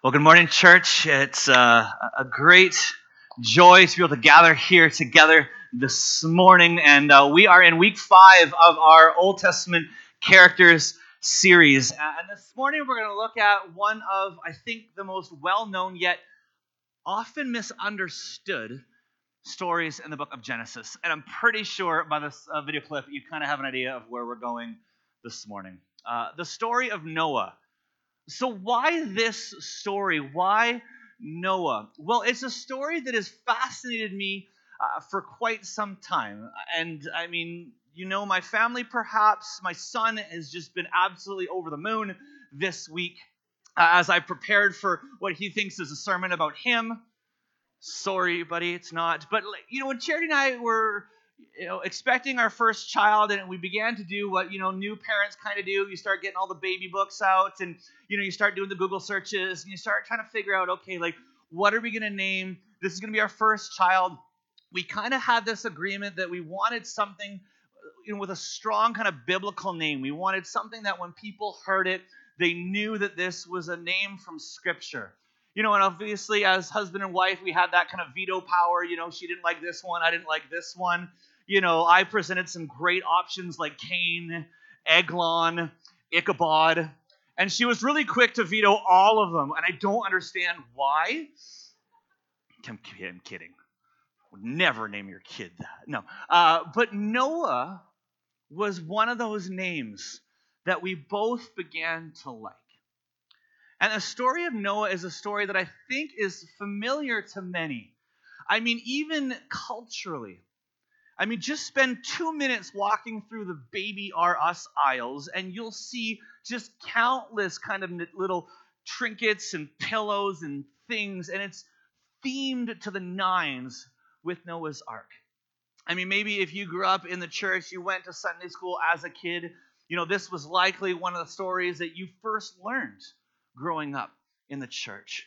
Well, good morning, church. It's a great joy to be able to gather here together this morning. And we are in week 5 of our Old Testament characters series. And this morning we're going to look at one of, I think, the most well-known yet often misunderstood stories in the book of Genesis. And I'm pretty sure by this video clip you kind of have an idea of where we're going this morning. The story of Noah. So why this story? Why Noah? Well, it's a story that has fascinated me for quite some time. And I mean, my family perhaps, my son has just been absolutely over the moon this week as I prepared for what he thinks is a sermon about him. Sorry, buddy, it's not. But, when Charity and I were expecting our first child, and we began to do what new parents kind of do. You start getting all the baby books out, and you start doing the Google searches, and you start trying to figure out, okay, what are we going to name? This is going to be our first child. We kind of had this agreement that we wanted something with a strong kind of biblical name. We wanted something that when people heard it, they knew that this was a name from Scripture. And obviously as husband and wife, we had that kind of veto power. She didn't like this one, I didn't like this one. I presented some great options like Cain, Eglon, Ichabod, and she was really quick to veto all of them, and I don't understand why. I'm kidding. Would never name your kid that. No. But Noah was one of those names that we both began to like. And the story of Noah is a story that I think is familiar to many. I mean, even culturally. I mean, just spend 2 minutes walking through the Baby R Us aisles, and you'll see just countless kind of little trinkets and pillows and things, and it's themed to the nines with Noah's Ark. I mean, maybe if you grew up in the church, you went to Sunday school as a kid, this was likely one of the stories that you first learned growing up in the church.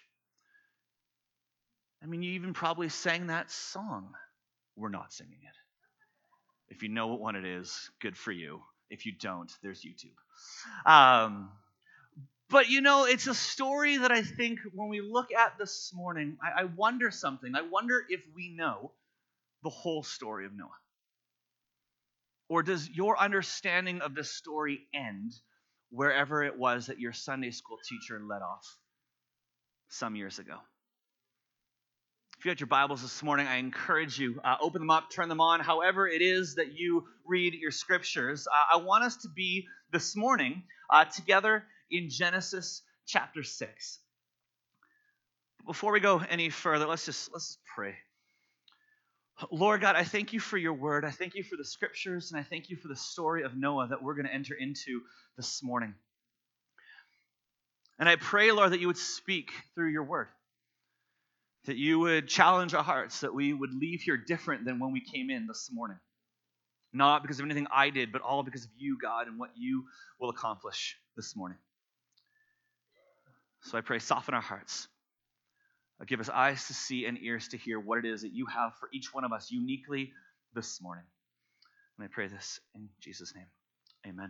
I mean, you even probably sang that song. We're not singing it. If you know what one it is, good for you. If you don't, there's YouTube. But it's a story that I think when we look at this morning, I wonder something. I wonder if we know the whole story of Noah. Or does your understanding of this story end wherever it was that your Sunday school teacher let off some years ago? If you got your Bibles this morning, I encourage you, open them up, turn them on, however it is that you read your scriptures. I want us to be this morning together in Genesis chapter 6. Before we go any further, let's pray. Lord God, I thank you for your word. I thank you for the scriptures, and I thank you for the story of Noah that we're going to enter into this morning. And I pray, Lord, that you would speak through your word, that you would challenge our hearts, that we would leave here different than when we came in this morning. Not because of anything I did, but all because of you, God, and what you will accomplish this morning. So I pray, soften our hearts. Give us eyes to see and ears to hear what it is that you have for each one of us uniquely this morning. And I pray this in Jesus' name. Amen.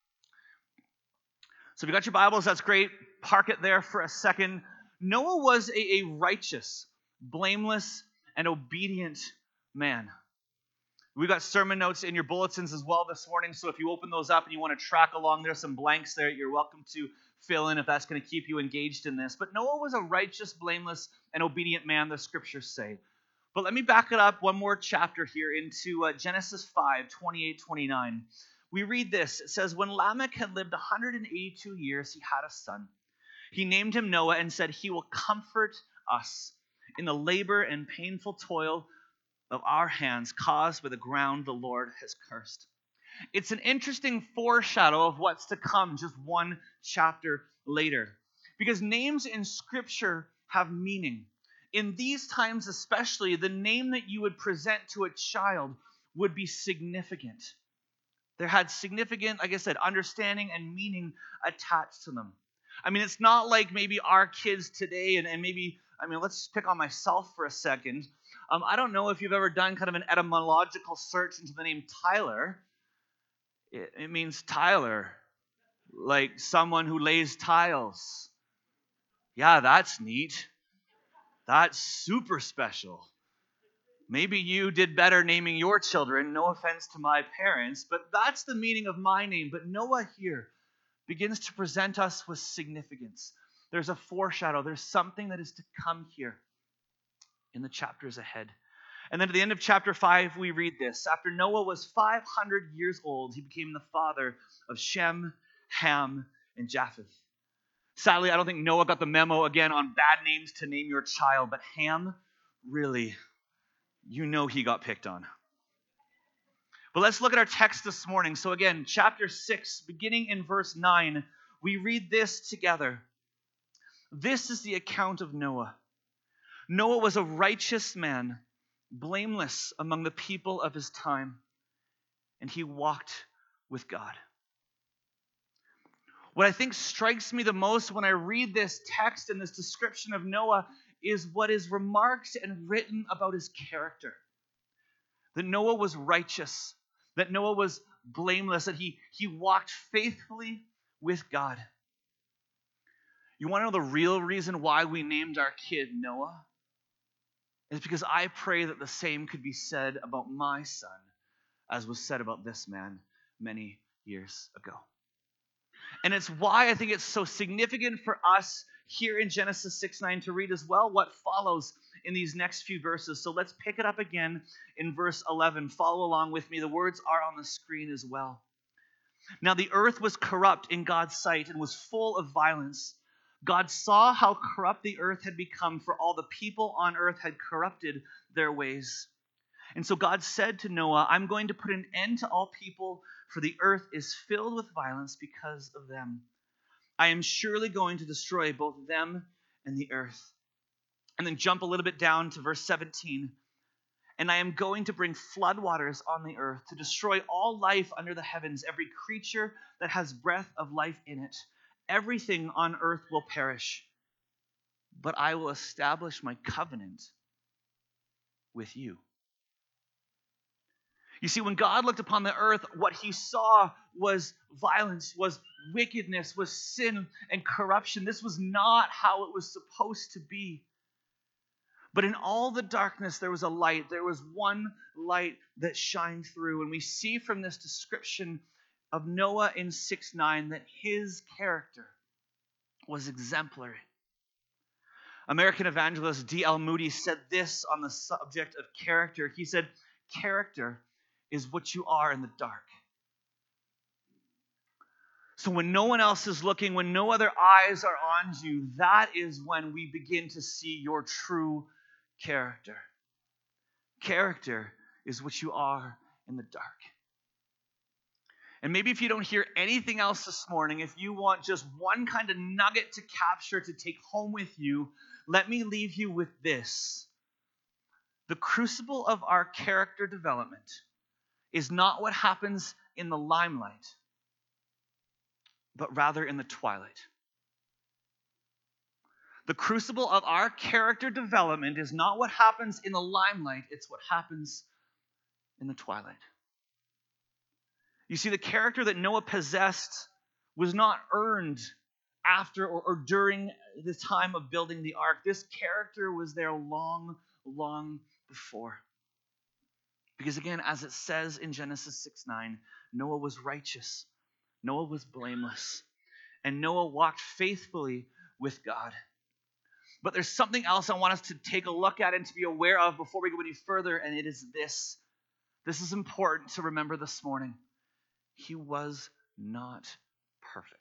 So if you got your Bibles, that's great. Park it there for a second. Noah was a righteous, blameless, and obedient man. We've got sermon notes in your bulletins as well this morning, so if you open those up and you want to track along, there's some blanks there you're welcome to fill in if that's going to keep you engaged in this. But Noah was a righteous, blameless, and obedient man, the scriptures say. But let me back it up one more chapter here into Genesis 5, 28, 29. We read this. It says, when Lamech had lived 182 years, he had a son. He named him Noah and said, he will comfort us in the labor and painful toil of our hands caused by the ground the Lord has cursed. It's an interesting foreshadow of what's to come just one chapter later. Because names in Scripture have meaning. In these times especially, the name that you would present to a child would be significant. There had significant, like I said, understanding and meaning attached to them. I mean, it's not like maybe our kids today, and maybe, let's pick on myself for a second. I don't know if you've ever done kind of an etymological search into the name Tyler. It means Tyler, like someone who lays tiles. Yeah, that's neat. That's super special. Maybe you did better naming your children. No offense to my parents, but that's the meaning of my name. But Noah here begins to present us with significance. There's a foreshadow. There's something that is to come here in the chapters ahead. And then at the end of chapter 5, we read this. After Noah was 500 years old, he became the father of Shem, Ham, and Japheth. Sadly, I don't think Noah got the memo again on bad names to name your child, but Ham, really, you know he got picked on. But let's look at our text this morning. So again, chapter 6, beginning in verse 9, we read this together. This is the account of Noah. Noah was a righteous man, blameless among the people of his time, and he walked with God. What I think strikes me the most when I read this text and this description of Noah is what is remarked and written about his character. That Noah was righteous, that Noah was blameless, that he walked faithfully with God. You want to know the real reason why we named our kid Noah? It's because I pray that the same could be said about my son as was said about this man many years ago. And it's why I think it's so significant for us here in Genesis 6:9 to read as well what follows in these next few verses. So let's pick it up again in verse 11. Follow along with me. The words are on the screen as well. Now the earth was corrupt in God's sight and was full of violence. God saw how corrupt the earth had become, for all the people on earth had corrupted their ways. And so God said to Noah, I'm going to put an end to all people, for the earth is filled with violence because of them. I am surely going to destroy both them and the earth. And then jump a little bit down to verse 17. And I am going to bring floodwaters on the earth to destroy all life under the heavens, every creature that has breath of life in it. Everything on earth will perish, but I will establish my covenant with you. You see, when God looked upon the earth, what he saw was violence, was wickedness, was sin and corruption. This was not how it was supposed to be. But in all the darkness, there was a light. There was one light that shined through. And we see from this description of Noah in 6:9 that his character was exemplary. American evangelist D.L. Moody said this on the subject of character. He said, character is what you are in the dark. So when no one else is looking, when no other eyes are on you, that is when we begin to see your true character. Character is what you are in the dark. And maybe if you don't hear anything else this morning, if you want just one kind of nugget to capture, to take home with you, let me leave you with this. The crucible of our character development is not what happens in the limelight, but rather in the twilight. The crucible of our character development is not what happens in the limelight, it's what happens in the twilight. You see, the character that Noah possessed was not earned after or during the time of building the ark. This character was there long, long before. Because again, as it says in Genesis 6:9, Noah was righteous. Noah was blameless. And Noah walked faithfully with God. But there's something else I want us to take a look at and to be aware of before we go any further, and it is this. This is important to remember this morning. He was not perfect.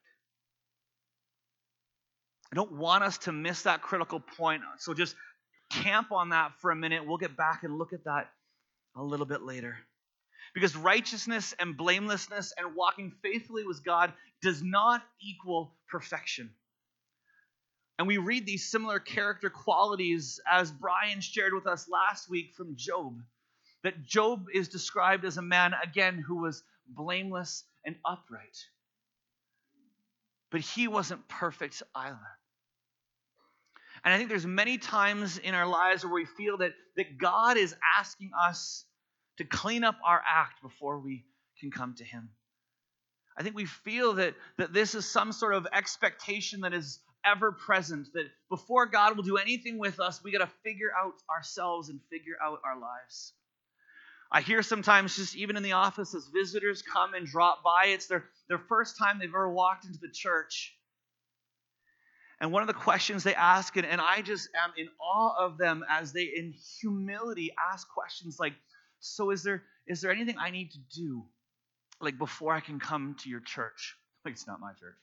I don't want us to miss that critical point, so just camp on that for a minute. We'll get back and look at that a little bit later. Because righteousness and blamelessness and walking faithfully with God does not equal perfection. And we read these similar character qualities as Brian shared with us last week from Job. That Job is described as a man, again, who was blameless and upright. But he wasn't perfect either. And I think there's many times in our lives where we feel that God is asking us to clean up our act before we can come to him. I think we feel that this is some sort of expectation that is ever present, that before God will do anything with us, we got to figure out ourselves and figure out our lives. I hear sometimes, just even in the office, as visitors come and drop by, it's their first time they've ever walked into the church. And one of the questions they ask, and I just am in awe of them as they in humility ask questions like, so is there anything I need to do, like, before I can come to your church? Like, it's not my church.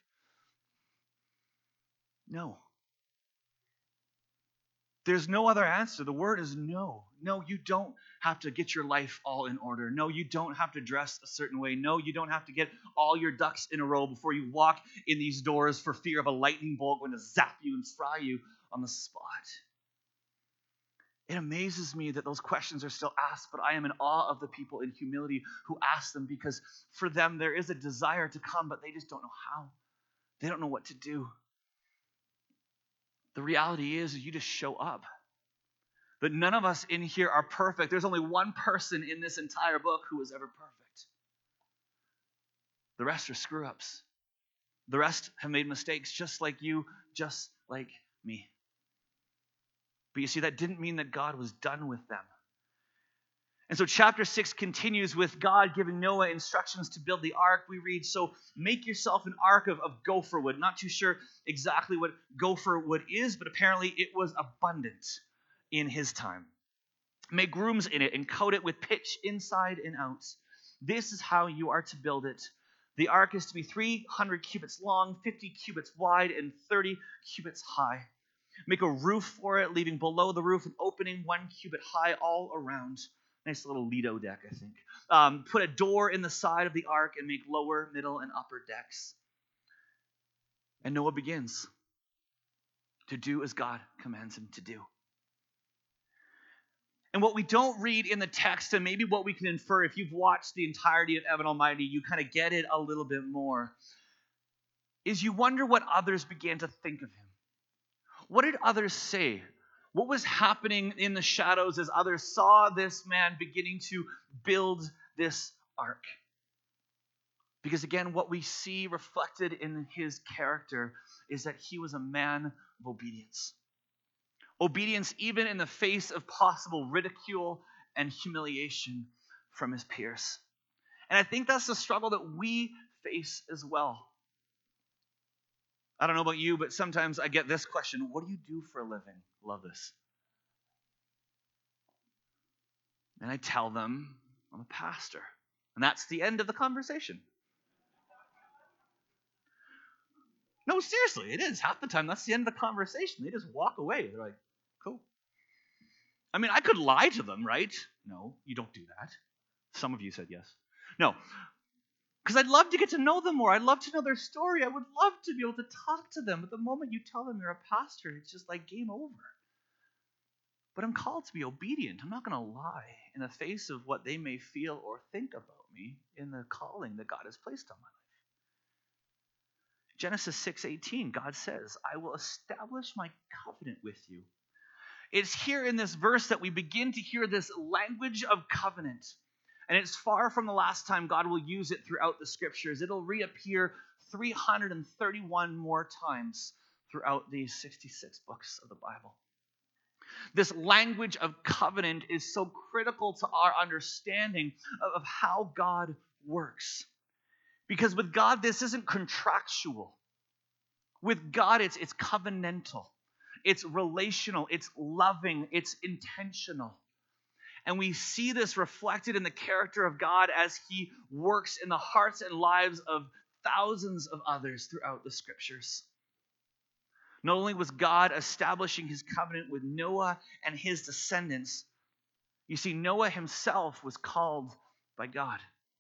No. There's no other answer. The word is no. No, you don't have to get your life all in order. No, you don't have to dress a certain way. No, you don't have to get all your ducks in a row before you walk in these doors for fear of a lightning bolt going to zap you and fry you on the spot. It amazes me that those questions are still asked, but I am in awe of the people in humility who ask them, because for them there is a desire to come, but they just don't know how. They don't know what to do. The reality is you just show up. But none of us in here are perfect. There's only one person in this entire book who was ever perfect. The rest are screw-ups. The rest have made mistakes just like you, just like me. But you see, that didn't mean that God was done with them. And so chapter 6 continues with God giving Noah instructions to build the ark. We read, so make yourself an ark of gopher wood. Not too sure exactly what gopher wood is, but apparently it was abundant in his time. Make rooms in it and coat it with pitch inside and out. This is how you are to build it. The ark is to be 300 cubits long, 50 cubits wide, and 30 cubits high. Make a roof for it, leaving below the roof an opening 1 cubit high all around. Nice little Lido deck, I think. Put a door in the side of the ark and make lower, middle, and upper decks. And Noah begins to do as God commands him to do. And what we don't read in the text, and maybe what we can infer if you've watched the entirety of Evan Almighty, you kind of get it a little bit more, is you wonder what others began to think of him. What did others say? What was happening in the shadows as others saw this man beginning to build this ark? Because again, what we see reflected in his character is that he was a man of obedience. Obedience even in the face of possible ridicule and humiliation from his peers. And I think that's the struggle that we face as well. I don't know about you, but sometimes I get this question: what do you do for a living? Love this. And I tell them I'm a pastor. And that's the end of the conversation. No, seriously, it is. Half the time, that's the end of the conversation. They just walk away. They're like, cool. I mean, I could lie to them, right? No, you don't do that. Some of you said yes. No, because I'd love to get to know them more. I'd love to know their story. I would love to be able to talk to them. But the moment you tell them you're a pastor, it's just like game over. But I'm called to be obedient. I'm not going to lie in the face of what they may feel or think about me in the calling that God has placed on my life. Genesis 6:18, God says, I will establish my covenant with you. It's here in this verse that we begin to hear this language of covenant. And it's far from the last time God will use it throughout the scriptures. It'll reappear 331 more times throughout these 66 books of the Bible. This language of covenant is so critical to our understanding of how God works. Because with God, this isn't contractual. With God, it's covenantal. It's relational. It's loving. It's intentional. And we see this reflected in the character of God as he works in the hearts and lives of thousands of others throughout the scriptures. Not only was God establishing his covenant with Noah and his descendants, you see, Noah himself was called by God.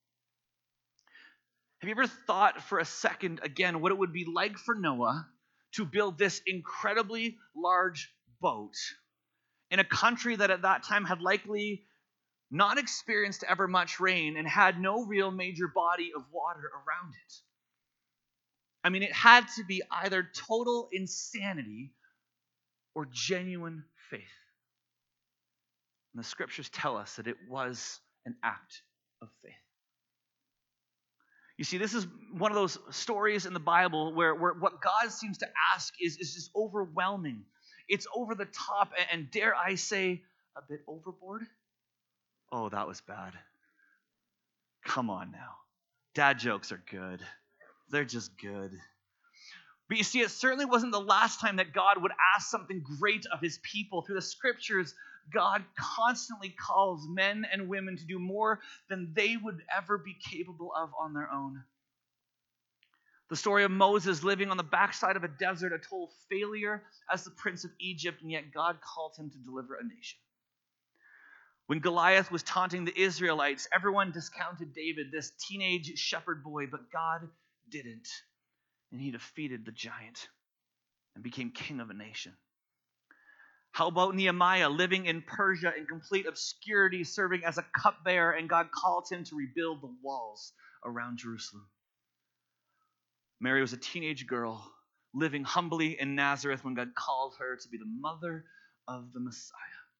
Have you ever thought for a second, again, what it would be like for Noah to build this incredibly large boat in a country that at that time had likely not experienced ever much rain and had no real major body of water around it? I mean, it had to be either total insanity or genuine faith. And the scriptures tell us that it was an act of faith. You see, this is one of those stories in the Bible where what God seems to ask is just overwhelming. It's over the top, and dare I say, a bit overboard. Oh, that was bad. Come on now. Dad jokes are good. They're just good. But you see, it certainly wasn't the last time that God would ask something great of his people. Through the scriptures, God constantly calls men and women to do more than they would ever be capable of on their own. The story of Moses living on the backside of a desert, a total failure as the prince of Egypt, and yet God called him to deliver a nation. When Goliath was taunting the Israelites, everyone discounted David, this teenage shepherd boy, but God didn't. And he defeated the giant and became king of a nation. How about Nehemiah living in Persia in complete obscurity, serving as a cupbearer, and God called him to rebuild the walls around Jerusalem? Mary was a teenage girl living humbly in Nazareth when God called her to be the mother of the Messiah.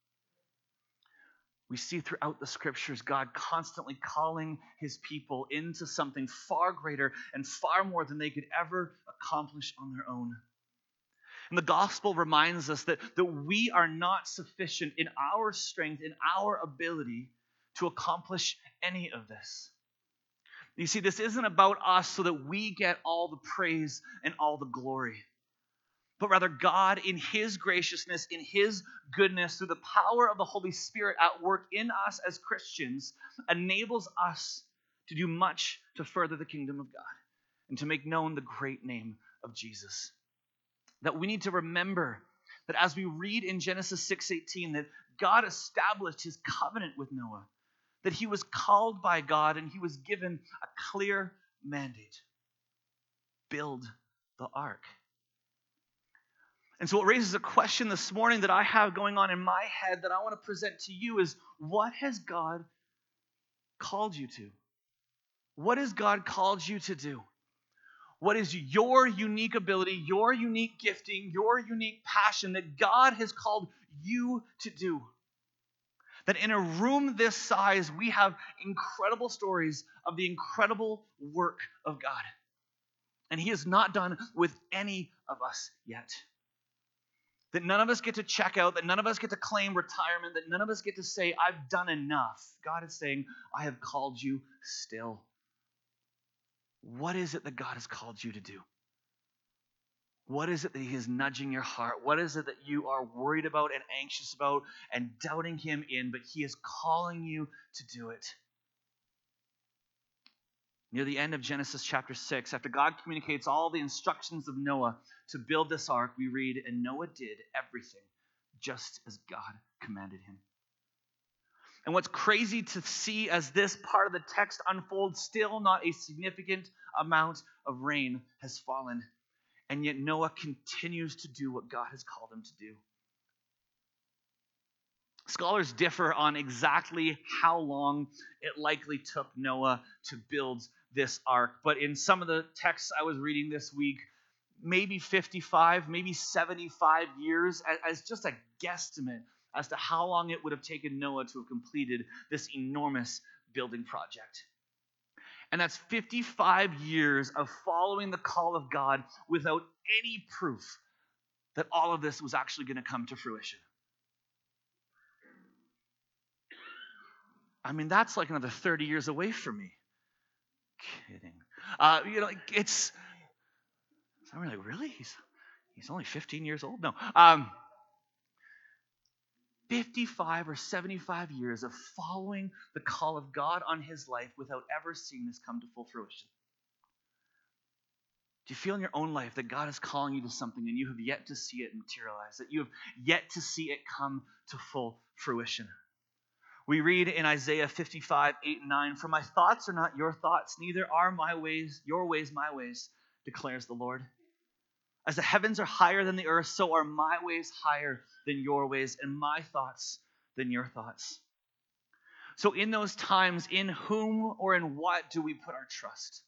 We see throughout the scriptures God constantly calling his people into something far greater and far more than they could ever accomplish on their own. And the gospel reminds us that we are not sufficient in our strength, in our ability to accomplish any of this. You see, this isn't about us so that we get all the praise and all the glory, but rather God, in his graciousness, in his goodness, through the power of the Holy Spirit at work in us as Christians, enables us to do much to further the kingdom of God and to make known the great name of Jesus. That we need to remember that as we read in Genesis 6:18, that God established his covenant with Noah, that he was called by God and he was given a clear mandate. Build the ark. And so it raises a question this morning that I have going on in my head that I want to present to you is, what has God called you to? What has God called you to do? What is your unique ability, your unique gifting, your unique passion that God has called you to do? That in a room this size, we have incredible stories of the incredible work of God. And he is not done with any of us yet. That none of us get to check out, that none of us get to claim retirement, that none of us get to say, I've done enough. God is saying, I have called you still. What is it that God has called you to do? What is it that he is nudging your heart? What is it that you are worried about and anxious about and doubting him in, but he is calling you to do it? Near the end of Genesis chapter 6, after God communicates all the instructions of Noah to build this ark, we read, and Noah did everything just as God commanded him. And what's crazy to see as this part of the text unfolds, still not a significant amount of rain has fallen. And yet Noah continues to do what God has called him to do. Scholars differ on exactly how long it likely took Noah to build this ark. But in some of the texts I was reading this week, maybe 55, maybe 75 years as just a guesstimate as to how long it would have taken Noah to have completed this enormous building project. And that's 55 years of following the call of God without any proof that all of this was actually going to come to fruition. I mean, that's like another 30 years away from me. Kidding. It's... So I'm like, really? He's only 15 years old? No. 55 or 75 years of following the call of God on his life without ever seeing this come to full fruition. Do you feel in your own life that God is calling you to something and you have yet to see it materialize, that you have yet to see it come to full fruition? We read in Isaiah 55, 8 and 9, "For my thoughts are not your thoughts, neither are my ways, your ways, my ways, declares the Lord. As the heavens are higher than the earth, so are my ways higher than your ways, and my thoughts than your thoughts." So in those times, in whom or in what do we put our trust?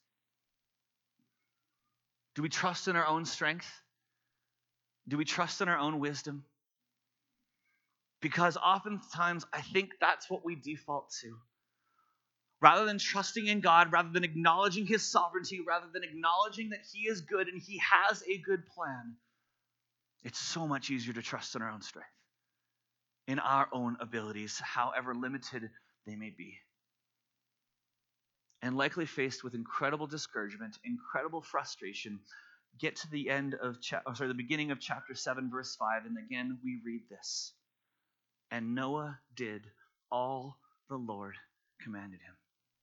Do we trust in our own strength? Do we trust in our own wisdom? Because oftentimes I think that's what we default to. Rather than trusting in God, rather than acknowledging his sovereignty, rather than acknowledging that he is good and he has a good plan, it's so much easier to trust in our own strength, in our own abilities, however limited they may be. And likely faced with incredible discouragement, incredible frustration, get to the the beginning of chapter 7, verse 5, and again we read this. And Noah did all the Lord commanded him.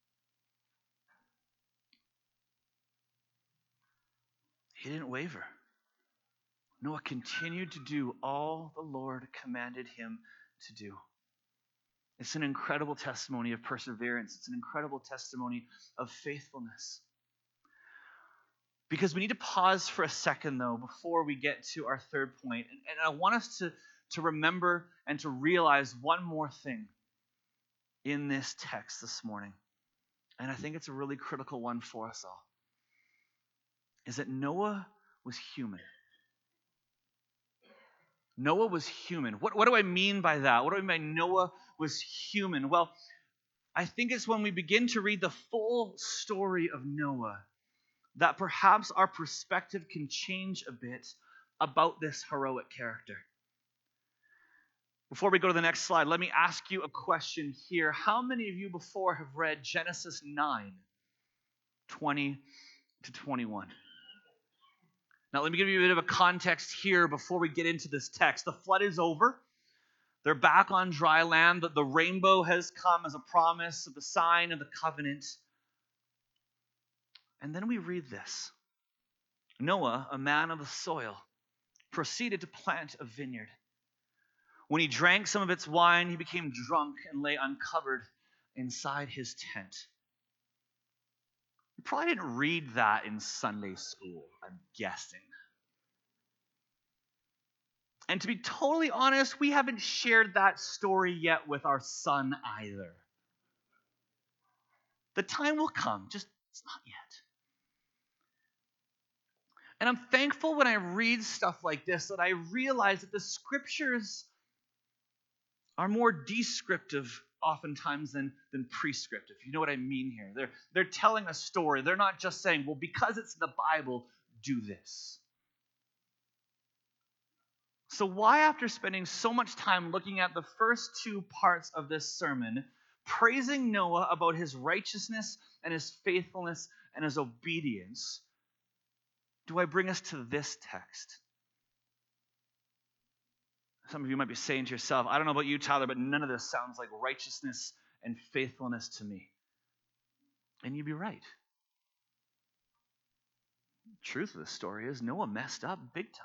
He didn't waver. Noah continued to do all the Lord commanded him to do. It's an incredible testimony of perseverance. It's an incredible testimony of faithfulness. Because we need to pause for a second, though, before we get to our third point. And I want us to remember and to realize one more thing in this text this morning. And I think it's a really critical one for us all. Is that Noah was human. Noah was human. What do I mean by that? What do I mean by Noah was human? Well, I think it's when we begin to read the full story of Noah that perhaps our perspective can change a bit about this heroic character. Before we go to the next slide, let me ask you a question here. How many of you before have read Genesis 9, 20 to 21? Now, let me give you a bit of a context here before we get into this text. The flood is over. They're back on dry land. The rainbow has come as a promise of the sign of the covenant. And then we read this. Noah, a man of the soil, proceeded to plant a vineyard. When he drank some of its wine, he became drunk and lay uncovered inside his tent. You probably didn't read that in Sunday school, I'm guessing. And to be totally honest, we haven't shared that story yet with our son either. The time will come, just it's not yet. And I'm thankful when I read stuff like this that I realize that the scriptures are more descriptive oftentimes than prescriptive. You know what I mean here? They're telling a story. They're not just saying, well, because it's in the Bible, do this. So why, after spending so much time looking at the first two parts of this sermon, praising Noah about his righteousness and his faithfulness and his obedience, do I bring us to this text? Some of you might be saying to yourself, I don't know about you, Tyler, but none of this sounds like righteousness and faithfulness to me. And you'd be right. The truth of the story is Noah messed up big time.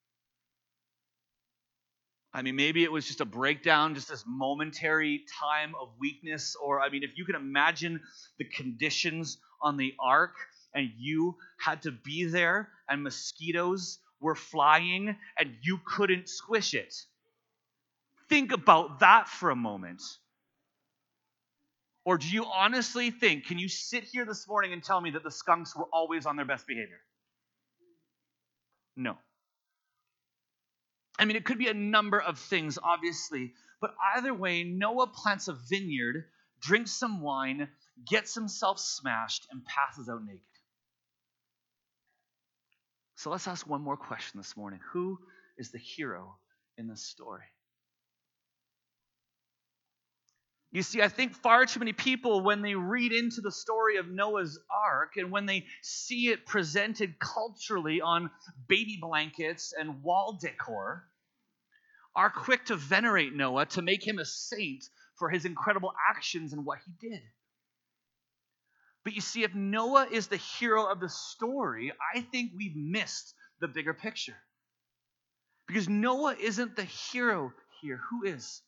I mean, maybe it was just a breakdown, just this momentary time of weakness. Or, I mean, if you can imagine the conditions on the ark and you had to be there and mosquitoes were flying and you couldn't squish it. Think about that for a moment. Or do you honestly think, can you sit here this morning and tell me that the skunks were always on their best behavior? No. I mean, it could be a number of things, obviously. But either way, Noah plants a vineyard, drinks some wine, gets himself smashed, and passes out naked. So let's ask one more question this morning. Who is the hero in this story? You see, I think far too many people, when they read into the story of Noah's Ark and when they see it presented culturally on baby blankets and wall decor, are quick to venerate Noah, to make him a saint for his incredible actions and what he did. But you see, if Noah is the hero of the story, I think we've missed the bigger picture. Because Noah isn't the hero here. Who is?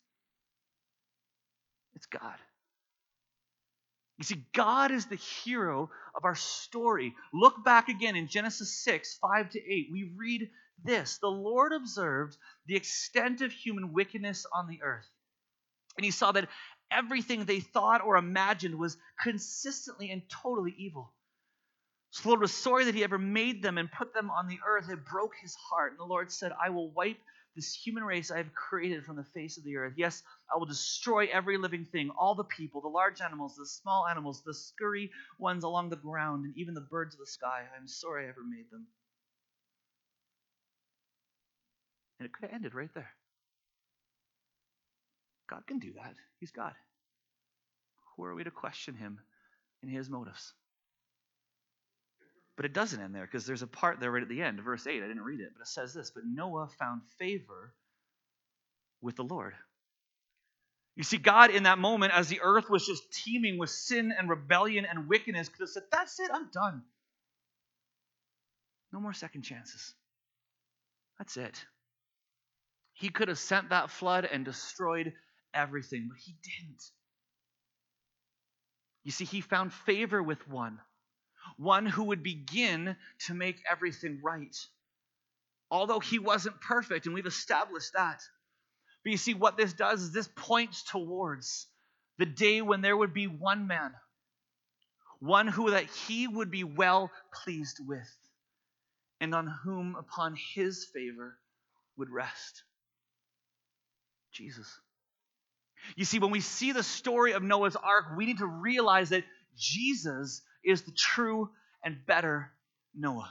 It's God. You see, God is the hero of our story. Look back again in Genesis 6, 5 to 8. We read this. The Lord observed the extent of human wickedness on the earth. And he saw that everything they thought or imagined was consistently and totally evil. So the Lord was sorry that he ever made them and put them on the earth. It broke his heart. And the Lord said, I will wipe this human race I have created from the face of the earth. Yes, I will destroy every living thing, all the people, the large animals, the small animals, the scurry ones along the ground, and even the birds of the sky. I am sorry I ever made them. And it could have ended right there. God can do that. He's God. Who are we to question him in his motives? But it doesn't end there, because there's a part there right at the end, verse 8. I didn't read it, but it says this: but Noah found favor with the Lord. You see, God in that moment, as the earth was just teeming with sin and rebellion and wickedness, could have said, that's it, I'm done. No more second chances. That's it. He could have sent that flood and destroyed everything, but he didn't. You see, he found favor with one who would begin to make everything right. Although he wasn't perfect, and we've established that. But you see, what this does is this points towards the day when there would be one man, one who that he would be well pleased with, and on whom upon his favor would rest. Jesus. You see, when we see the story of Noah's Ark, we need to realize that Jesus is the true and better Noah.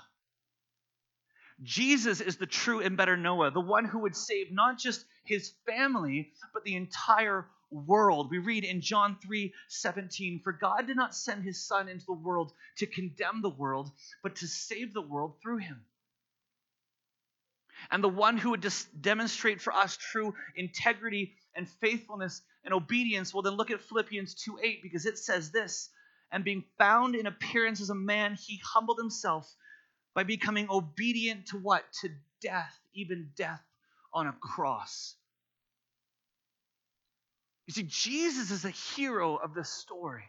Jesus is the true and better Noah, the one who would save not just his family, but the entire world. We read in John 3:17, for God did not send his Son into the world to condemn the world, but to save the world through him. And the one who would demonstrate for us true integrity and faithfulness and obedience, well, then look at Philippians 2:8, because it says this: and being found in appearance as a man, he humbled himself by becoming obedient to what? To death, even death on a cross. You see, Jesus is the hero of this story.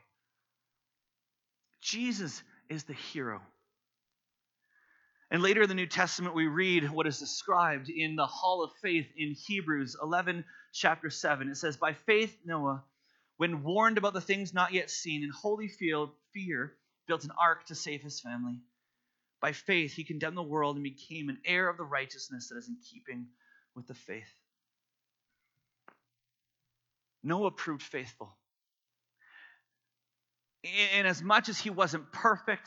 Jesus is the hero. And later in the New Testament, we read what is described in the Hall of Faith in Hebrews 11, chapter 7. It says, by faith Noah, when warned about the things not yet seen, in holy fear, built an ark to save his family. By faith, he condemned the world and became an heir of the righteousness that is in keeping with the faith. Noah proved faithful. And as much as he wasn't perfect,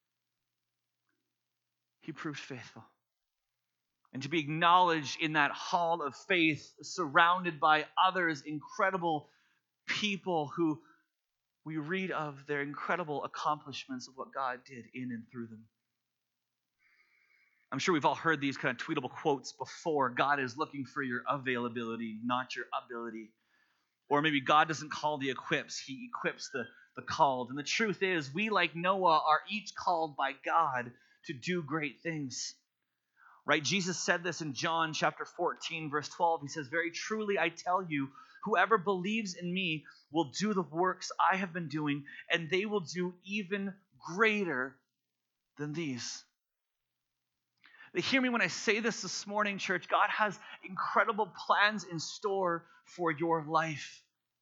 he proved faithful. And to be acknowledged in that hall of faith, surrounded by others, incredible people who we read of their incredible accomplishments of what God did in and through them. I'm sure we've all heard these kind of tweetable quotes before. God is looking for your availability, not your ability. Or maybe God doesn't call the equips, he equips the called. And the truth is, we, like Noah, are each called by God to do great things. Right? Jesus said this in John chapter 14, verse 12. He says, very truly I tell you, whoever believes in me will do the works I have been doing, and they will do even greater than these. Hear me when I say this morning, church. God has incredible plans in store for your life.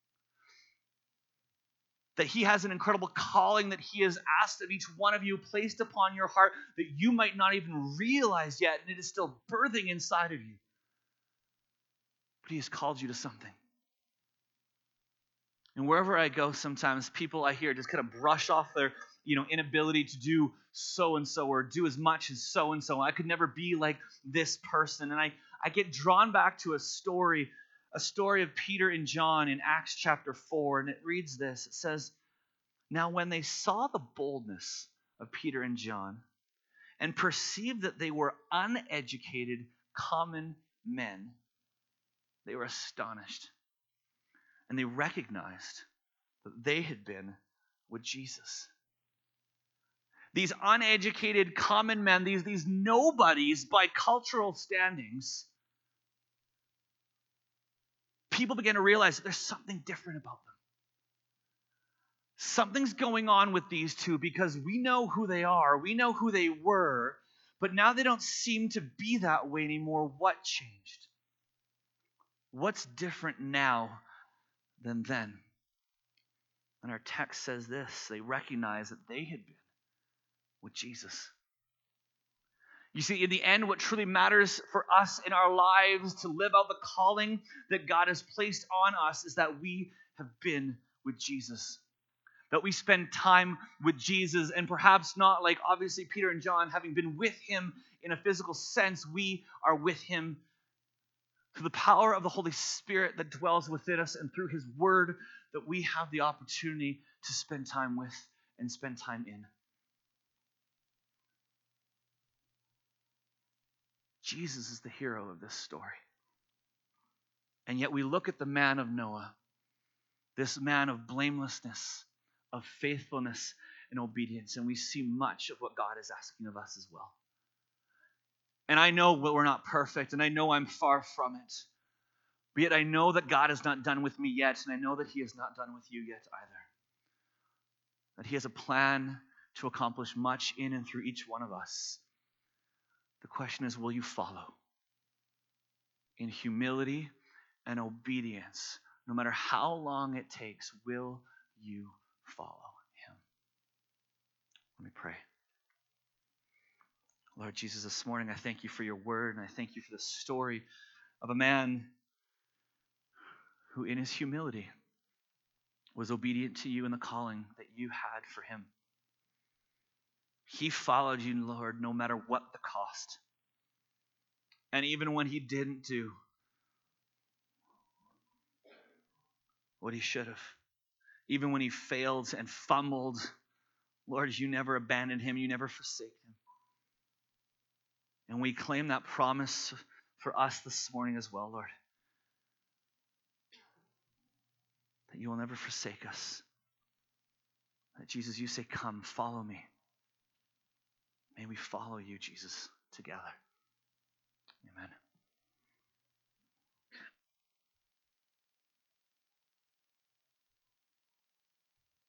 That he has an incredible calling that he has asked of each one of you, placed upon your heart, that you might not even realize yet, and it is still birthing inside of you. But he has called you to something. And wherever I go, sometimes people I hear just kind of brush off their inability to do so-and-so or do as much as so-and-so. I could never be like this person. And I get drawn back to a story of Peter and John in Acts chapter 4, and it reads this. It says, now when they saw the boldness of Peter and John and perceived that they were uneducated, common men, they were astonished. And they recognized that they had been with Jesus. These uneducated, common men, these nobodies by cultural standings, people began to realize that there's something different about them. Something's going on with these two, because we know who they are, we know who they were, but now they don't seem to be that way anymore. What changed? What's different now than then? And our text says this: they recognized that they had been with Jesus. You see, in the end, what truly matters for us in our lives to live out the calling that God has placed on us is that we have been with Jesus. That we spend time with Jesus, and perhaps not like obviously Peter and John having been with him in a physical sense, we are with him through the power of the Holy Spirit that dwells within us and through his word that we have the opportunity to spend time with and spend time in. Jesus is the hero of this story. And yet we look at the man of Noah, this man of blamelessness, of faithfulness and obedience, and we see much of what God is asking of us as well. And I know we're not perfect, and I know I'm far from it. But yet I know that God is not done with me yet, and I know that he is not done with you yet either. That he has a plan to accomplish much in and through each one of us. The question is, will you follow? In humility and obedience, no matter how long it takes, will you follow him? Let me pray. Lord Jesus, this morning I thank you for your word, and I thank you for the story of a man who in his humility was obedient to you in the calling that you had for him. He followed you, Lord, no matter what the cost. And even when he didn't do what he should have, even when he failed and fumbled, Lord, you never abandoned him, you never forsake him. And we claim that promise for us this morning as well, Lord. That you will never forsake us. That Jesus, you say, come, follow me. May we follow you, Jesus, together. Amen.